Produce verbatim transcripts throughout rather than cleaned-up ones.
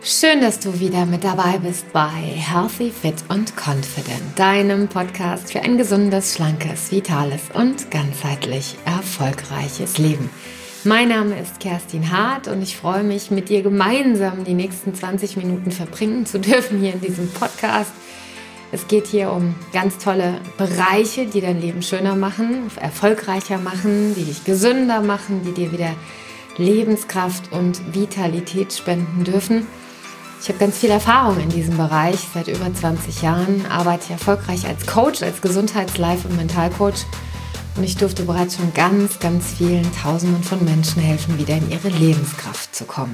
Schön, dass du wieder mit dabei bist bei Healthy, Fit und Confident, deinem Podcast für ein gesundes, schlankes, vitales und ganzheitlich erfolgreiches Leben. Mein Name ist Kerstin Hart und ich freue mich, mit dir gemeinsam die nächsten zwanzig Minuten verbringen zu dürfen hier in diesem Podcast. Es geht hier um ganz tolle Bereiche, die dein Leben schöner machen, erfolgreicher machen, die dich gesünder machen, die dir wieder Lebenskraft und Vitalität spenden dürfen. Ich habe ganz viel Erfahrung in diesem Bereich. Seit über zwanzig Jahren arbeite ich erfolgreich als Coach, als Gesundheits-, Life- und Mentalcoach. Und ich durfte bereits schon ganz, ganz vielen Tausenden von Menschen helfen, wieder in ihre Lebenskraft zu kommen.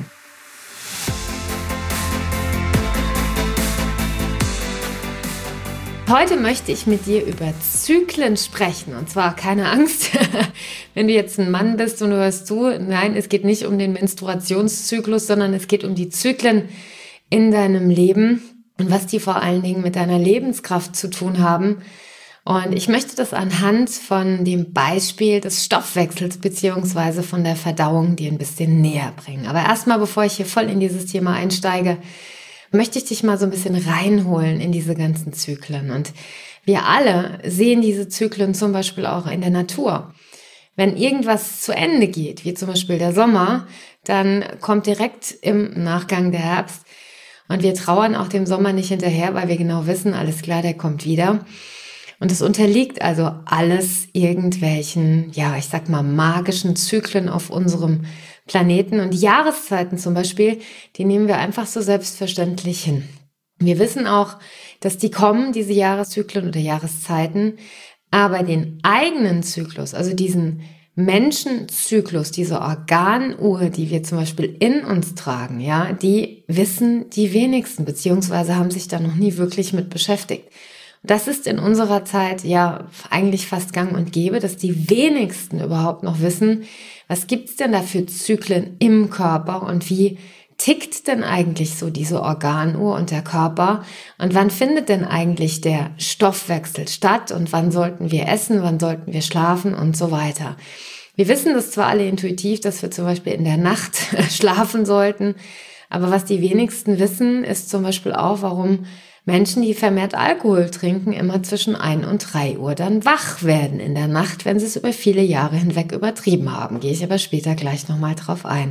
Heute möchte ich mit dir über Zyklen sprechen. Und zwar keine Angst, wenn du jetzt ein Mann bist und du hörst zu. Nein, es geht nicht um den Menstruationszyklus, sondern es geht um die Zyklen in deinem Leben und was die vor allen Dingen mit deiner Lebenskraft zu tun haben. Und ich möchte das anhand von dem Beispiel des Stoffwechsels beziehungsweise von der Verdauung dir ein bisschen näher bringen. Aber erstmal, bevor ich hier voll in dieses Thema einsteige, möchte ich dich mal so ein bisschen reinholen in diese ganzen Zyklen. Und wir alle sehen diese Zyklen zum Beispiel auch in der Natur. Wenn irgendwas zu Ende geht, wie zum Beispiel der Sommer, dann kommt direkt im Nachgang der Herbst. Und wir trauern auch dem Sommer nicht hinterher, weil wir genau wissen, alles klar, der kommt wieder. Und es unterliegt also alles irgendwelchen, ja, ich sag mal, magischen Zyklen auf unserem Planeten. Und die Jahreszeiten zum Beispiel, die nehmen wir einfach so selbstverständlich hin. Wir wissen auch, dass die kommen, diese Jahreszyklen oder Jahreszeiten, aber den eigenen Zyklus, also diesen Menschenzyklus, diese Organuhr, die wir zum Beispiel in uns tragen, ja, die wissen die wenigsten, beziehungsweise haben sich da noch nie wirklich mit beschäftigt. Das ist in unserer Zeit ja eigentlich fast gang und gäbe, dass die wenigsten überhaupt noch wissen, was gibt's denn da für Zyklen im Körper und wie tickt denn eigentlich so diese Organuhr und der Körper und wann findet denn eigentlich der Stoffwechsel statt und wann sollten wir essen, wann sollten wir schlafen und so weiter. Wir wissen das zwar alle intuitiv, dass wir zum Beispiel in der Nacht schlafen sollten, aber was die wenigsten wissen, ist zum Beispiel auch, warum Menschen, die vermehrt Alkohol trinken, immer zwischen ein und drei Uhr dann wach werden in der Nacht, wenn sie es über viele Jahre hinweg übertrieben haben. Gehe ich aber später gleich nochmal drauf ein.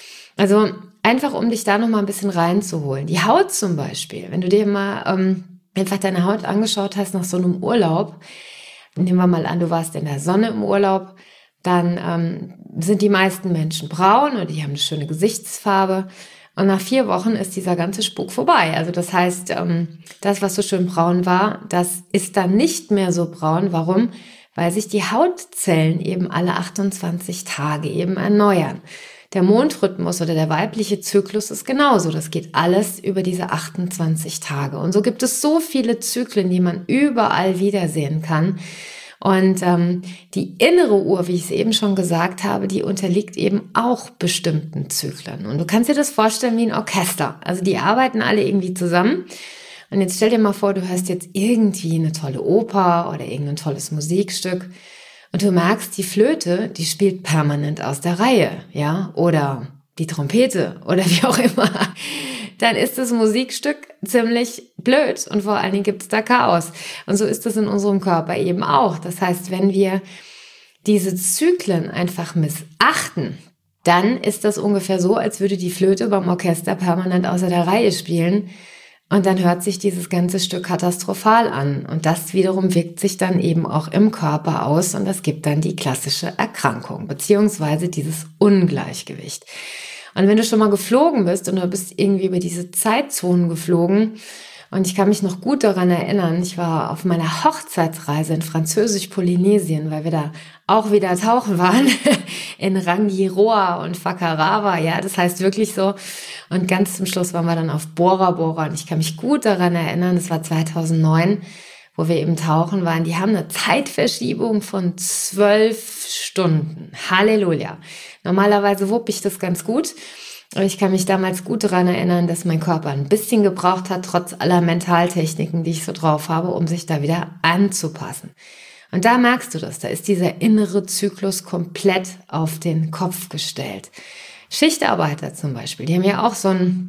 Also einfach, um dich da nochmal ein bisschen reinzuholen. Die Haut zum Beispiel, wenn du dir mal ähm, einfach deine Haut angeschaut hast nach so einem Urlaub, nehmen wir mal an, du warst in der Sonne im Urlaub, dann ähm, sind die meisten Menschen braun oder die haben eine schöne Gesichtsfarbe. Und nach vier Wochen ist dieser ganze Spuk vorbei. Also das heißt, das, was so schön braun war, das ist dann nicht mehr so braun. Warum? Weil sich die Hautzellen eben alle achtundzwanzig Tage eben erneuern. Der Mondrhythmus oder der weibliche Zyklus ist genauso. Das geht alles über diese achtundzwanzig Tage. Und so gibt es so viele Zyklen, die man überall wiedersehen kann. Und ähm, die innere Uhr, wie ich es eben schon gesagt habe, die unterliegt eben auch bestimmten Zyklen. Und du kannst dir das vorstellen wie ein Orchester. Also die arbeiten alle irgendwie zusammen. Und jetzt stell dir mal vor, du hörst jetzt irgendwie eine tolle Oper oder irgendein tolles Musikstück. Und du merkst, die Flöte, die spielt permanent aus der Reihe, ja, oder die Trompete oder wie auch immer. Dann ist das Musikstück ziemlich blöd und vor allen Dingen gibt es da Chaos. Und so ist es in unserem Körper eben auch. Das heißt, wenn wir diese Zyklen einfach missachten, dann ist das ungefähr so, als würde die Flöte beim Orchester permanent außer der Reihe spielen. Und dann hört sich dieses ganze Stück katastrophal an. Und das wiederum wirkt sich dann eben auch im Körper aus. Und das gibt dann die klassische Erkrankung, beziehungsweise dieses Ungleichgewicht. Und wenn du schon mal geflogen bist und du bist irgendwie über diese Zeitzonen geflogen, und ich kann mich noch gut daran erinnern, ich war auf meiner Hochzeitsreise in Französisch-Polynesien, weil wir da auch wieder tauchen waren, in Rangiroa und Whakarawa, ja, das heißt wirklich so. Und ganz zum Schluss waren wir dann auf Bora Bora und ich kann mich gut daran erinnern, das war zweitausendneun, wo wir eben tauchen waren. Die haben eine Zeitverschiebung von zwölf Stunden. Halleluja. Normalerweise wupp ich das ganz gut. Aber ich kann mich damals gut daran erinnern, dass mein Körper ein bisschen gebraucht hat, trotz aller Mentaltechniken, die ich so drauf habe, um sich da wieder anzupassen. Und da merkst du das, da ist dieser innere Zyklus komplett auf den Kopf gestellt. Schichtarbeiter zum Beispiel, die haben ja auch so ein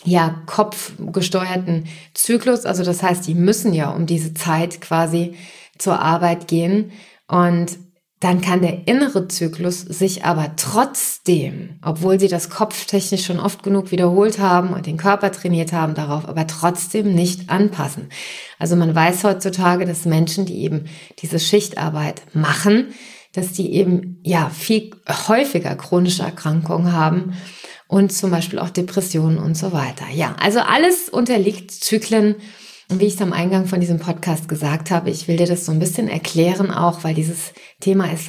ja, kopfgesteuerten Zyklus. Also das heißt, die müssen ja um diese Zeit quasi zur Arbeit gehen. Und dann kann der innere Zyklus sich aber trotzdem, obwohl sie das kopftechnisch schon oft genug wiederholt haben und den Körper trainiert haben darauf, aber trotzdem nicht anpassen. Also man weiß heutzutage, dass Menschen, die eben diese Schichtarbeit machen, dass die eben ja viel häufiger chronische Erkrankungen haben und zum Beispiel auch Depressionen und so weiter. Ja, also alles unterliegt Zyklen. Und wie ich es am Eingang von diesem Podcast gesagt habe, ich will dir das so ein bisschen erklären auch, weil dieses Thema ist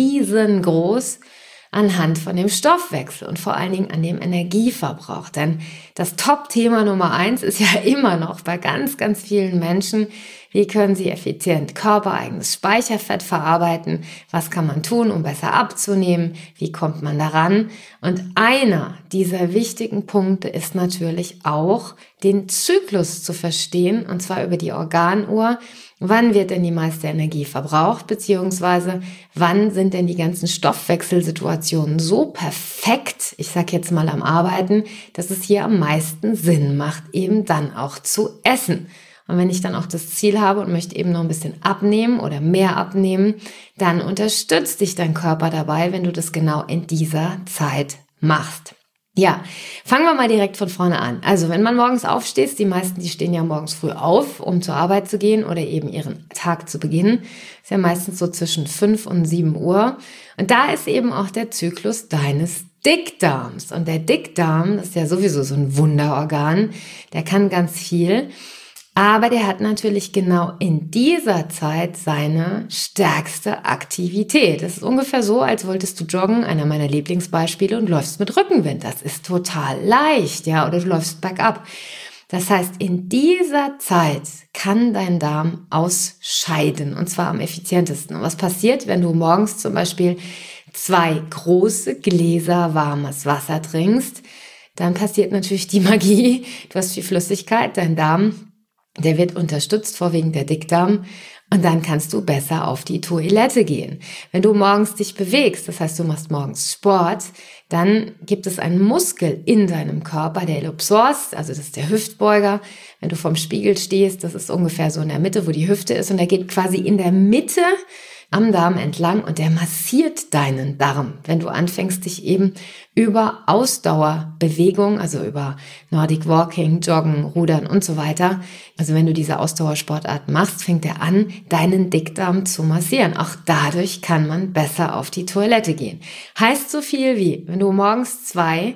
riesengroß anhand von dem Stoffwechsel und vor allen Dingen an dem Energieverbrauch. Denn das Top-Thema Nummer eins ist ja immer noch bei ganz, ganz vielen Menschen, wie können sie effizient körpereigenes Speicherfett verarbeiten? Was kann man tun, um besser abzunehmen? Wie kommt man daran? Und einer dieser wichtigen Punkte ist natürlich auch, den Zyklus zu verstehen, und zwar über die Organuhr. Wann wird denn die meiste Energie verbraucht, beziehungsweise wann sind denn die ganzen Stoffwechselsituationen so perfekt, ich sag jetzt mal am Arbeiten, dass es hier am meisten Sinn macht, eben dann auch zu essen. Und wenn ich dann auch das Ziel habe und möchte eben noch ein bisschen abnehmen oder mehr abnehmen, dann unterstützt dich dein Körper dabei, wenn du das genau in dieser Zeit machst. Ja, fangen wir mal direkt von vorne an. Also wenn man morgens aufsteht, die meisten, die stehen ja morgens früh auf, um zur Arbeit zu gehen oder eben ihren Tag zu beginnen. Ist ja meistens so zwischen fünf und sieben Uhr. Und da ist eben auch der Zyklus deines Dickdarms. Und der Dickdarm, das ist ja sowieso so ein Wunderorgan, der kann ganz viel. Aber der hat natürlich genau in dieser Zeit seine stärkste Aktivität. Das ist ungefähr so, als wolltest du joggen, einer meiner Lieblingsbeispiele, und läufst mit Rückenwind. Das ist total leicht, ja, oder du läufst bergab. Das heißt, in dieser Zeit kann dein Darm ausscheiden, und zwar am effizientesten. Und was passiert, wenn du morgens zum Beispiel zwei große Gläser warmes Wasser trinkst? Dann passiert natürlich die Magie. Du hast viel Flüssigkeit, dein Darm, der wird unterstützt, vorwiegend der Dickdarm, und dann kannst du besser auf die Toilette gehen. Wenn du morgens dich bewegst, das heißt, du machst morgens Sport, dann gibt es einen Muskel in deinem Körper, der Iliopsoas, also das ist der Hüftbeuger. Wenn du vorm Spiegel stehst, das ist ungefähr so in der Mitte, wo die Hüfte ist, und der geht quasi in der Mitte am Darm entlang und der massiert deinen Darm, wenn du anfängst, dich eben über Ausdauerbewegung, also über Nordic Walking, Joggen, Rudern und so weiter, also wenn du diese Ausdauersportart machst, fängt er an, deinen Dickdarm zu massieren. Auch dadurch kann man besser auf die Toilette gehen. Heißt so viel wie, wenn du morgens zwei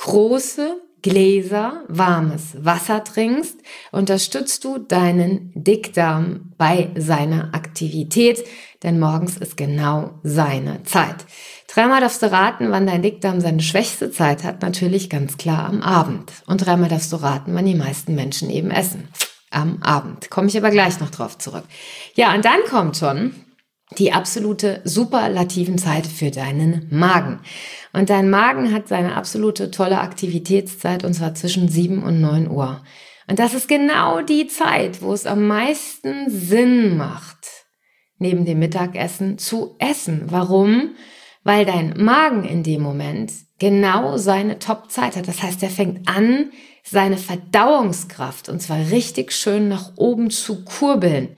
große Gläser warmes Wasser trinkst, unterstützt du deinen Dickdarm bei seiner Aktivität, denn morgens ist genau seine Zeit. Dreimal darfst du raten, wann dein Dickdarm seine schwächste Zeit hat, natürlich ganz klar am Abend. Und dreimal darfst du raten, wann die meisten Menschen eben essen. Am Abend. Komme ich aber gleich noch drauf zurück. Ja, und dann kommt schon die absolute superlativen Zeit für deinen Magen. Und dein Magen hat seine absolute tolle Aktivitätszeit, und zwar zwischen sieben und neun Uhr. Und das ist genau die Zeit, wo es am meisten Sinn macht, neben dem Mittagessen zu essen. Warum? Weil dein Magen in dem Moment genau seine Top-Zeit hat. Das heißt, er fängt an, seine Verdauungskraft, und zwar richtig schön nach oben zu kurbeln.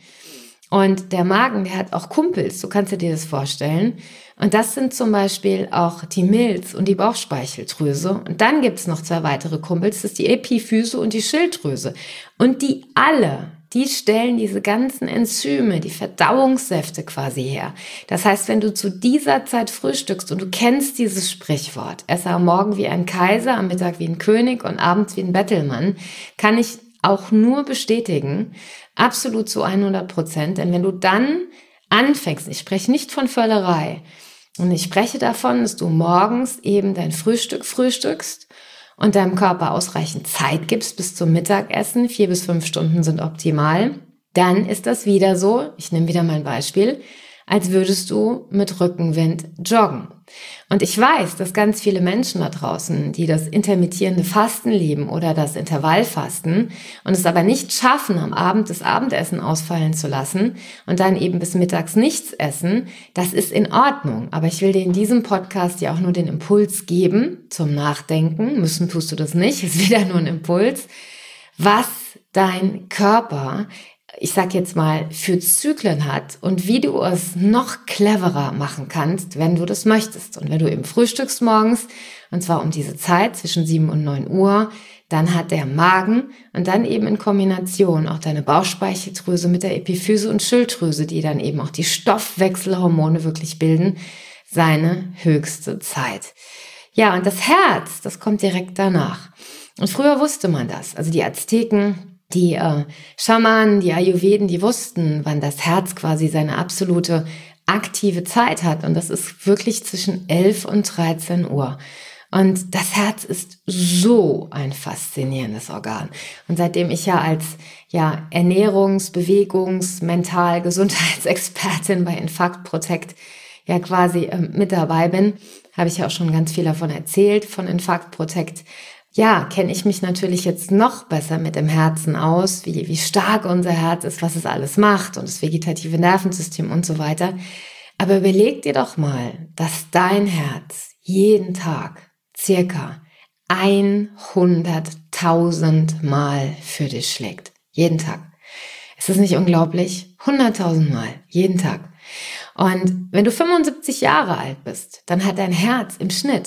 Und der Magen, der hat auch Kumpels, so kannst du dir das vorstellen. Und das sind zum Beispiel auch die Milz und die Bauchspeicheldrüse. Und dann gibt's noch zwei weitere Kumpels, das ist die Epiphyse und die Schilddrüse. Und die alle, die stellen diese ganzen Enzyme, die Verdauungssäfte quasi her. Das heißt, wenn du zu dieser Zeit frühstückst und du kennst dieses Sprichwort, esse am Morgen wie ein Kaiser, am Mittag wie ein König und abends wie ein Bettelmann, kann ich auch nur bestätigen, absolut zu hundert Prozent. Denn wenn du dann anfängst, ich spreche nicht von Völlerei, und ich spreche davon, dass du morgens eben dein Frühstück frühstückst und deinem Körper ausreichend Zeit gibst bis zum Mittagessen, vier bis fünf Stunden sind optimal, dann ist das wieder so, ich nehme wieder mein Beispiel, als würdest du mit Rückenwind joggen. Und ich weiß, dass ganz viele Menschen da draußen, die das intermittierende Fasten lieben oder das Intervallfasten und es aber nicht schaffen, am Abend das Abendessen ausfallen zu lassen und dann eben bis mittags nichts essen, das ist in Ordnung. Aber ich will dir in diesem Podcast ja auch nur den Impuls geben zum Nachdenken. Müssen tust du das nicht, ist wieder nur ein Impuls, was dein Körper, ich sag jetzt mal, für Zyklen hat und wie du es noch cleverer machen kannst, wenn du das möchtest. Und wenn du eben frühstückst morgens, und zwar um diese Zeit zwischen sieben und neun Uhr, dann hat der Magen und dann eben in Kombination auch deine Bauchspeicheldrüse mit der Epiphyse und Schilddrüse, die dann eben auch die Stoffwechselhormone wirklich bilden, seine höchste Zeit. Ja, und das Herz, das kommt direkt danach. Und früher wusste man das. Also die Azteken, die äh, Schamanen, die Ayurveden, die wussten, wann das Herz quasi seine absolute aktive Zeit hat. Und das ist wirklich zwischen elf und dreizehn Uhr. Und das Herz ist so ein faszinierendes Organ. Und seitdem ich ja als ja, Ernährungs-, Bewegungs-, Mental-, Gesundheitsexpertin bei Infarkt Protect ja quasi äh, mit dabei bin, habe ich ja auch schon ganz viel davon erzählt, von Infarkt Protect. Ja, kenne ich mich natürlich jetzt noch besser mit dem Herzen aus, wie, wie stark unser Herz ist, was es alles macht und das vegetative Nervensystem und so weiter. Aber überleg dir doch mal, dass dein Herz jeden Tag circa hunderttausend Mal für dich schlägt. Jeden Tag. Ist das nicht unglaublich? hunderttausend Mal. Jeden Tag. Und wenn du fünfundsiebzig Jahre alt bist, dann hat dein Herz im Schnitt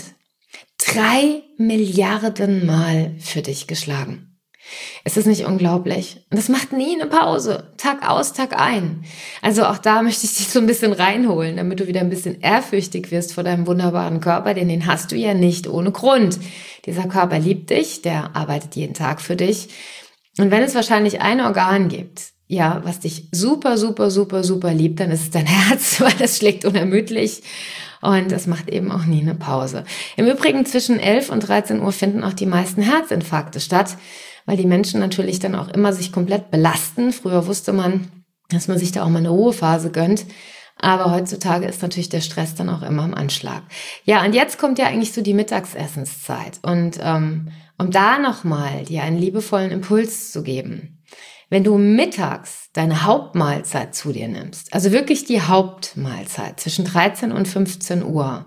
drei Milliarden Mal für dich geschlagen. Ist das nicht unglaublich? Und das macht nie eine Pause. Tag aus, Tag ein. Also auch da möchte ich dich so ein bisschen reinholen, damit du wieder ein bisschen ehrfürchtig wirst vor deinem wunderbaren Körper, denn den hast du ja nicht ohne Grund. Dieser Körper liebt dich, der arbeitet jeden Tag für dich. Und wenn es wahrscheinlich ein Organ gibt, ja, was dich super, super, super, super liebt, dann ist es dein Herz, weil das schlägt unermüdlich. Und es macht eben auch nie eine Pause. Im Übrigen zwischen elf und dreizehn Uhr finden auch die meisten Herzinfarkte statt, weil die Menschen natürlich dann auch immer sich komplett belasten. Früher wusste man, dass man sich da auch mal eine Ruhephase gönnt. Aber heutzutage ist natürlich der Stress dann auch immer im Anschlag. Ja, und jetzt kommt ja eigentlich so die Mittagsessenszeit. Und ähm, um da nochmal dir einen liebevollen Impuls zu geben, wenn du mittags deine Hauptmahlzeit zu dir nimmst, also wirklich die Hauptmahlzeit zwischen dreizehn und fünfzehn Uhr,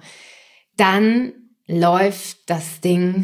dann läuft das Ding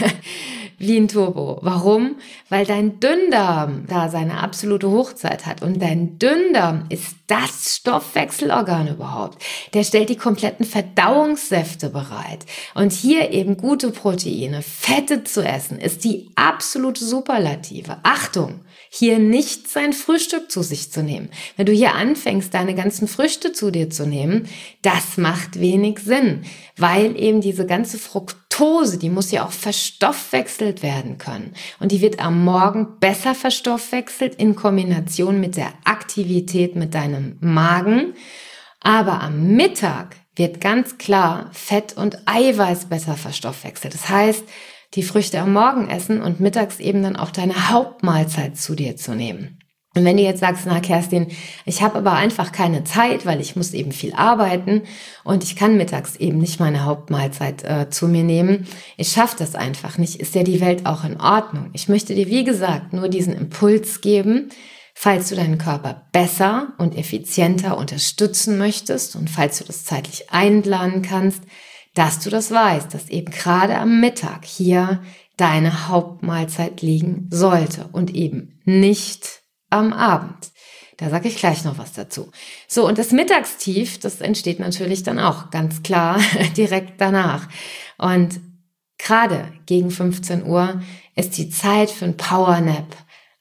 wie ein Turbo. Warum? Weil dein Dünndarm da seine absolute Hochzeit hat. Und dein Dünndarm ist das Stoffwechselorgan überhaupt. Der stellt die kompletten Verdauungssäfte bereit. Und hier eben gute Proteine, Fette zu essen, ist die absolute Superlative. Achtung! Hier nicht sein Frühstück zu sich zu nehmen. Wenn du hier anfängst, deine ganzen Früchte zu dir zu nehmen, das macht wenig Sinn, weil eben diese ganze Fructose, die muss ja auch verstoffwechselt werden können. Und die wird am Morgen besser verstoffwechselt in Kombination mit der Aktivität mit deinem Magen. Aber am Mittag wird ganz klar Fett und Eiweiß besser verstoffwechselt. Das heißt, die Früchte am Morgen essen und mittags eben dann auch deine Hauptmahlzeit zu dir zu nehmen. Und wenn du jetzt sagst, na Kerstin, ich habe aber einfach keine Zeit, weil ich muss eben viel arbeiten und ich kann mittags eben nicht meine Hauptmahlzeit äh, zu mir nehmen, ich schaffe das einfach nicht, ist ja die Welt auch in Ordnung. Ich möchte dir, wie gesagt, nur diesen Impuls geben, falls du deinen Körper besser und effizienter unterstützen möchtest und falls du das zeitlich einplanen kannst, dass du das weißt, dass eben gerade am Mittag hier deine Hauptmahlzeit liegen sollte und eben nicht am Abend. Da sage ich gleich noch was dazu. So, und das Mittagstief, das entsteht natürlich dann auch ganz klar direkt danach. Und gerade gegen fünfzehn Uhr ist die Zeit für ein Powernap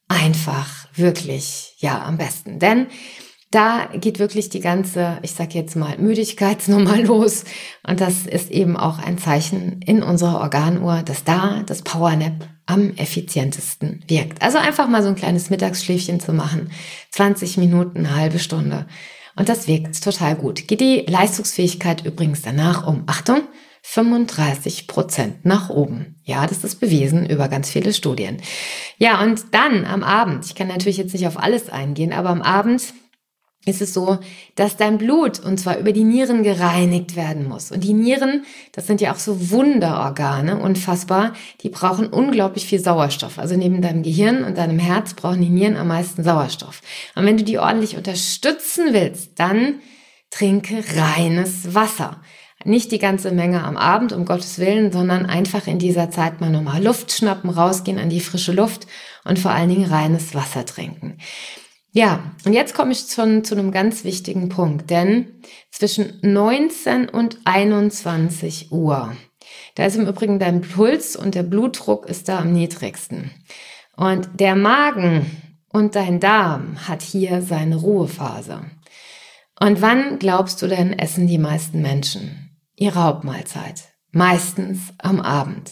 einfach wirklich, ja, am besten. Denn da geht wirklich die ganze, ich sag jetzt mal, Müdigkeitsnummer los. Und das ist eben auch ein Zeichen in unserer Organuhr, dass da das Powernap am effizientesten wirkt. Also einfach mal so ein kleines Mittagsschläfchen zu machen. zwanzig Minuten, eine halbe Stunde. Und das wirkt total gut. Geht die Leistungsfähigkeit übrigens danach um, Achtung, fünfunddreißig Prozent nach oben. Ja, das ist bewiesen über ganz viele Studien. Ja, und dann am Abend, ich kann natürlich jetzt nicht auf alles eingehen, aber am Abend ist es so, dass dein Blut, und zwar über die Nieren, gereinigt werden muss. Und die Nieren, das sind ja auch so Wunderorgane, unfassbar, die brauchen unglaublich viel Sauerstoff. Also neben deinem Gehirn und deinem Herz brauchen die Nieren am meisten Sauerstoff. Und wenn du die ordentlich unterstützen willst, dann trinke reines Wasser. Nicht die ganze Menge am Abend, um Gottes Willen, sondern einfach in dieser Zeit mal nochmal Luft schnappen, rausgehen an die frische Luft und vor allen Dingen reines Wasser trinken. Ja, und jetzt komme ich schon zu einem ganz wichtigen Punkt, denn zwischen neunzehn und einundzwanzig Uhr, da ist im Übrigen dein Puls und der Blutdruck ist da am niedrigsten. Und der Magen und dein Darm hat hier seine Ruhephase. Und wann, glaubst du denn, essen die meisten Menschen ihre Hauptmahlzeit? Meistens am Abend.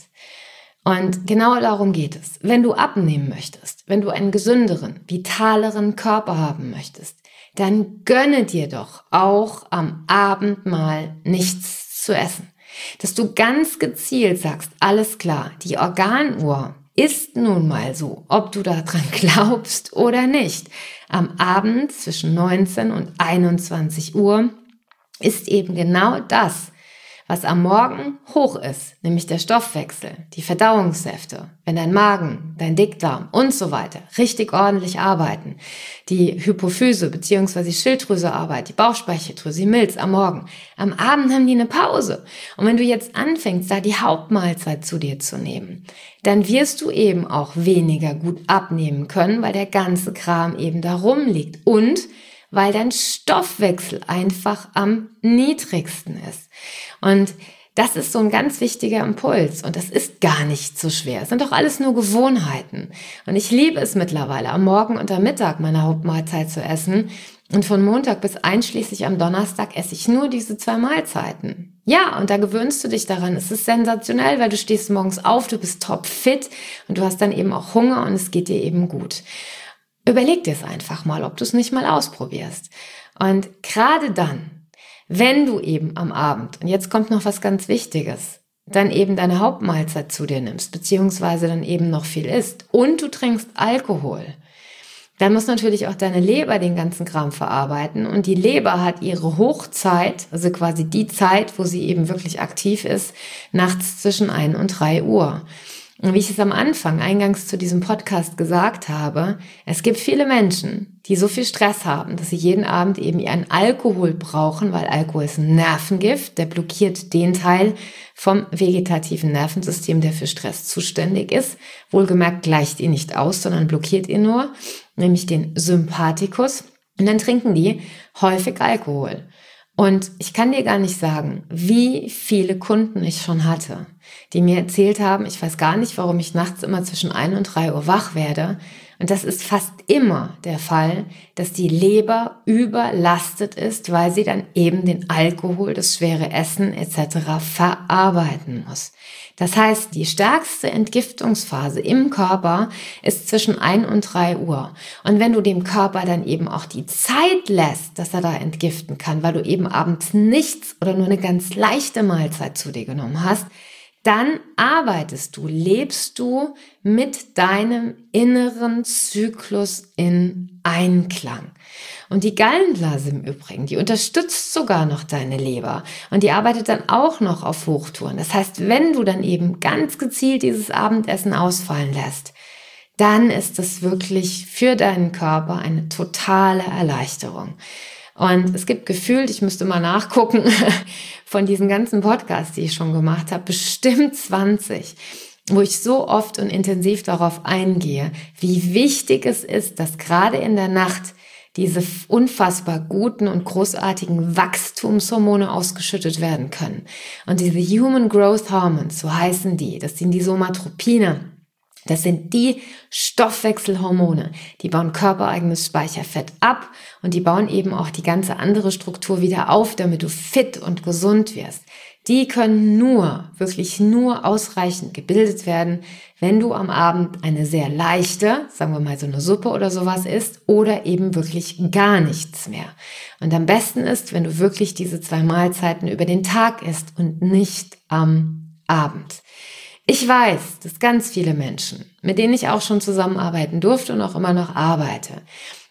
Und genau darum geht es. Wenn du abnehmen möchtest, wenn du einen gesünderen, vitaleren Körper haben möchtest, dann gönne dir doch auch am Abend mal nichts zu essen. Dass du ganz gezielt sagst, alles klar, die Organuhr ist nun mal so, ob du daran glaubst oder nicht. Am Abend zwischen neunzehn und einundzwanzig Uhr ist eben genau das, was am Morgen hoch ist, nämlich der Stoffwechsel, die Verdauungssäfte, wenn dein Magen, dein Dickdarm und so weiter richtig ordentlich arbeiten, die Hypophyse bzw. die Schilddrüse arbeitet, die Bauchspeicheldrüse, die Milz am Morgen. Am Abend haben die eine Pause. Und wenn du jetzt anfängst, da die Hauptmahlzeit zu dir zu nehmen, dann wirst du eben auch weniger gut abnehmen können, weil der ganze Kram eben da rumliegt und weil dein Stoffwechsel einfach am niedrigsten ist. Und das ist so ein ganz wichtiger Impuls und das ist gar nicht so schwer. Es sind doch alles nur Gewohnheiten. Und ich liebe es mittlerweile, am Morgen und am Mittag meine Hauptmahlzeit zu essen. Und von Montag bis einschließlich am Donnerstag esse ich nur diese zwei Mahlzeiten. Ja, und da gewöhnst du dich daran. Es ist sensationell, weil du stehst morgens auf, du bist topfit und du hast dann eben auch Hunger und es geht dir eben gut. Überleg dir es einfach mal, ob du es nicht mal ausprobierst. Und gerade dann, wenn du eben am Abend, und jetzt kommt noch was ganz Wichtiges, dann eben deine Hauptmahlzeit zu dir nimmst, beziehungsweise dann eben noch viel isst und du trinkst Alkohol, dann muss natürlich auch deine Leber den ganzen Kram verarbeiten und die Leber hat ihre Hochzeit, also quasi die Zeit, wo sie eben wirklich aktiv ist, nachts zwischen ein und drei Uhr. Und wie ich es am Anfang eingangs zu diesem Podcast gesagt habe, es gibt viele Menschen, die so viel Stress haben, dass sie jeden Abend eben ihren Alkohol brauchen, weil Alkohol ist ein Nervengift, der blockiert den Teil vom vegetativen Nervensystem, der für Stress zuständig ist. Wohlgemerkt gleicht ihn nicht aus, sondern blockiert ihn nur, nämlich den Sympathikus. Und dann trinken die häufig Alkohol. Und ich kann dir gar nicht sagen, wie viele Kunden ich schon hatte, die mir erzählt haben, ich weiß gar nicht, warum ich nachts immer zwischen ein und drei Uhr wach werde. Und das ist fast immer der Fall, dass die Leber überlastet ist, weil sie dann eben den Alkohol, das schwere Essen et cetera verarbeiten muss. Das heißt, die stärkste Entgiftungsphase im Körper ist zwischen ein und drei Uhr. Und wenn du dem Körper dann eben auch die Zeit lässt, dass er da entgiften kann, weil du eben abends nichts oder nur eine ganz leichte Mahlzeit zu dir genommen hast, dann arbeitest du, lebst du mit deinem inneren Zyklus in Einklang. Und die Gallenblase im Übrigen, die unterstützt sogar noch deine Leber und die arbeitet dann auch noch auf Hochtouren. Das heißt, wenn du dann eben ganz gezielt dieses Abendessen ausfallen lässt, dann ist es wirklich für deinen Körper eine totale Erleichterung. Und es gibt gefühlt, ich müsste mal nachgucken, von diesen ganzen Podcasts, die ich schon gemacht habe, bestimmt zwanzig, wo ich so oft und intensiv darauf eingehe, wie wichtig es ist, dass gerade in der Nacht diese unfassbar guten und großartigen Wachstumshormone ausgeschüttet werden können. Und diese Human Growth Hormones, so heißen die, das sind die Somatropine. Das sind die Stoffwechselhormone, die bauen körpereigenes Speicherfett ab und die bauen eben auch die ganze andere Struktur wieder auf, damit du fit und gesund wirst. Die können nur, wirklich nur ausreichend gebildet werden, wenn du am Abend eine sehr leichte, sagen wir mal so eine Suppe oder sowas isst oder eben wirklich gar nichts mehr. Und am besten ist, wenn du wirklich diese zwei Mahlzeiten über den Tag isst und nicht am Abend. Ich weiß, dass ganz viele Menschen, mit denen ich auch schon zusammenarbeiten durfte und auch immer noch arbeite,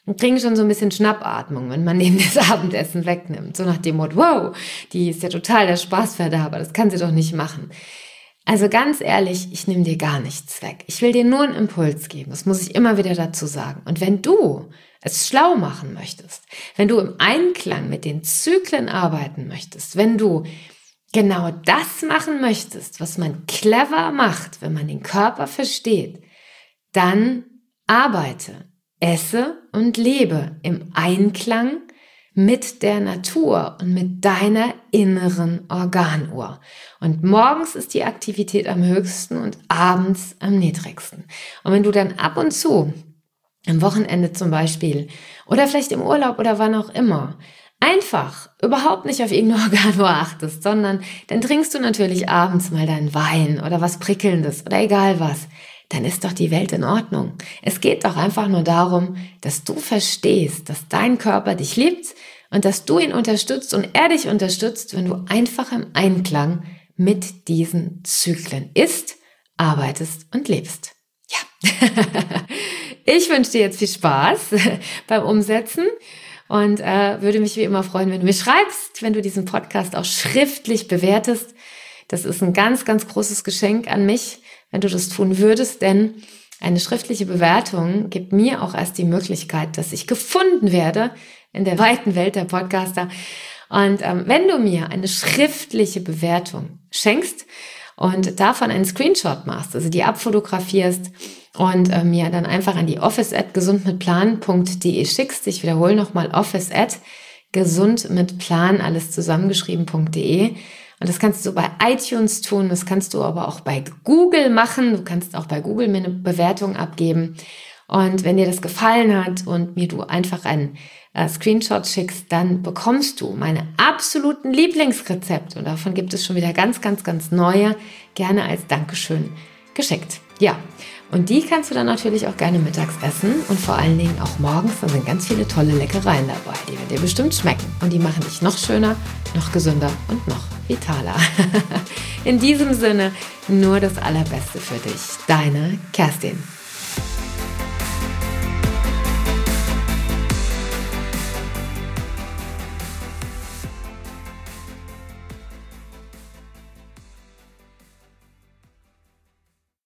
und kriegen schon so ein bisschen Schnappatmung, wenn man ihnen das Abendessen wegnimmt. So nach dem Motto, wow, die ist ja total der Spaßverderber, das kann sie doch nicht machen. Also ganz ehrlich, ich nehme dir gar nichts weg. Ich will dir nur einen Impuls geben, das muss ich immer wieder dazu sagen. Und wenn du es schlau machen möchtest, wenn du im Einklang mit den Zyklen arbeiten möchtest, wenn du genau das machen möchtest, was man clever macht, wenn man den Körper versteht, dann arbeite, esse und lebe im Einklang mit der Natur und mit deiner inneren Organuhr. Und morgens ist die Aktivität am höchsten und abends am niedrigsten. Und wenn du dann ab und zu, am Wochenende zum Beispiel, oder vielleicht im Urlaub oder wann auch immer, einfach überhaupt nicht auf irgendeine Organuhr achtest, sondern dann trinkst du natürlich abends mal deinen Wein oder was Prickelndes oder egal was, dann ist doch die Welt in Ordnung. Es geht doch einfach nur darum, dass du verstehst, dass dein Körper dich liebt und dass du ihn unterstützt und er dich unterstützt, wenn du einfach im Einklang mit diesen Zyklen isst, arbeitest und lebst. Ja, ich wünsche dir jetzt viel Spaß beim Umsetzen und äh, würde mich wie immer freuen, wenn du mir schreibst, wenn du diesen Podcast auch schriftlich bewertest. Das ist ein ganz, ganz großes Geschenk an mich, wenn du das tun würdest, denn eine schriftliche Bewertung gibt mir auch erst die Möglichkeit, dass ich gefunden werde in der weiten Welt der Podcaster. Und ähm, wenn du mir eine schriftliche Bewertung schenkst und davon einen Screenshot machst, also die abfotografierst und äh, mir dann einfach an die office at gesundmitplan punkt de schickst, ich wiederhole nochmal office at gesundmitplan, alles zusammengeschrieben.de. Und das kannst du bei iTunes tun, das kannst du aber auch bei Google machen. Du kannst auch bei Google mir eine Bewertung abgeben. Und wenn dir das gefallen hat und mir du einfach einen äh, Screenshot schickst, dann bekommst du meine absoluten Lieblingsrezepte. Und davon gibt es schon wieder ganz, ganz, ganz neue, gerne als Dankeschön geschickt. Ja, und die kannst du dann natürlich auch gerne mittags essen und vor allen Dingen auch morgens. Da sind ganz viele tolle Leckereien dabei, die werden dir bestimmt schmecken. Und die machen dich noch schöner, noch gesünder und noch vitaler. In diesem Sinne, nur das Allerbeste für dich. Deine Kerstin.